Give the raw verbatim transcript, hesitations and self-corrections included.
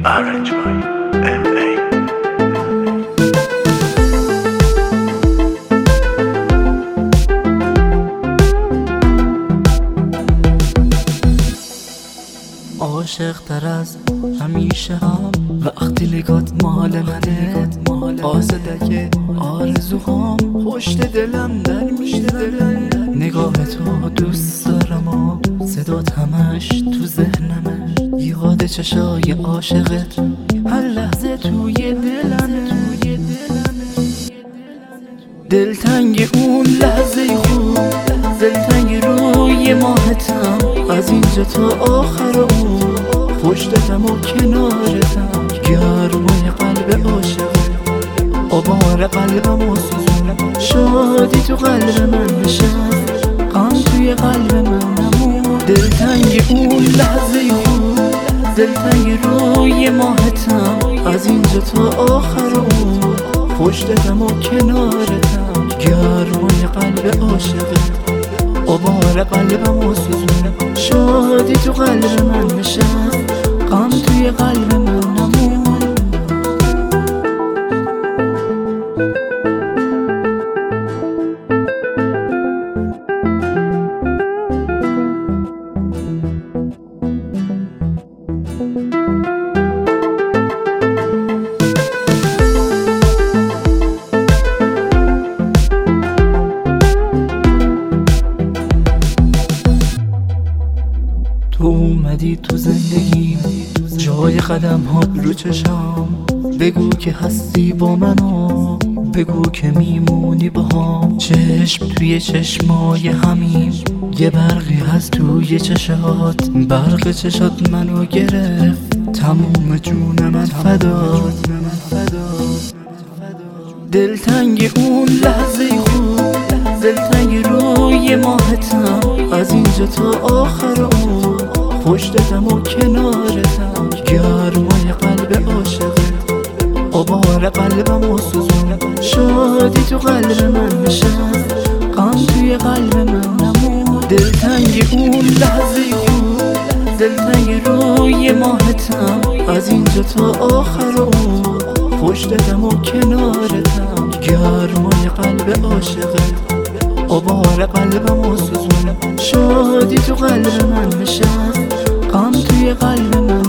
Arrange by M A. عاشق تر از همیشه هم وقتی نگات مال منه، قاصده که آرزوهام پشت دلم در میزنه. نگاه تو دوست دارم و صدات همش تو ذهنمه، یاد چشای عاشقت هر لحظه توی دلمه. دلتنگ اون لحظه خوب، دلتنگ روی ماهتم، از اینجا تا آخر اون پشتتم و کنارتم. گرمای قلب عاشق، آبار قلبم و سوزونم، شادی تو قلب من نشست، غم توی قلب من نمون. دلتنگ اون لحظه خوب، دلتنگ روی ماهتم، از اینجا تا آخر اون پشتتم و کنارتم. گرمای قلب عاشق، آبار قلبم و سوزونم، شادی تو قلب من نشست، غم توی قلب من نمون. تو اومدی تو زندگیم، جای قدم ها رو چشام. بگو که هستی با منو، بگو که میمونی با هم. چشم توی چشمای همیم، یه برقی هست توی چشات، برق چشات منو گرفت، تموم جون من فدات. دلتنگ اون لحظه خوب، دلتنگ روی ماهتم، از اینجا تا آخر اون پشتتم و کنارتم. گرمای قلب عاشق، آبار قلبم و سوزونم، شادی تو قلب من نشست، غم توی قلب من نمون. دلتنگ اون لحظه خوب، دلتنگ روی ماهتم، از اینجا تا آخر اون پشتتم و کنارتم. گرمای قلب عاشق، آبار قلبم و سوزونم، شادی تو قلب من نشست، غم توی قلب من